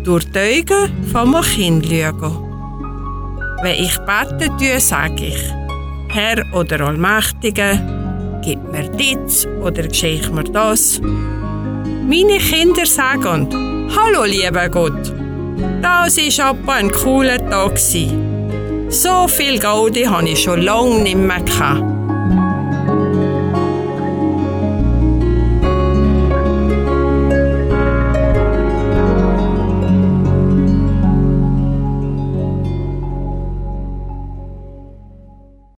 Durch die Augen vom Kind schauen. Wenn ich bete tue, sage ich: Herr oder Allmächtige, gib mir dies oder geschenk mir das. Meine Kinder sagen: Hallo, lieber Gott, das war aber ein cooler Tag. So viel Gaudi habe ich schon lange nicht mehr gehabt.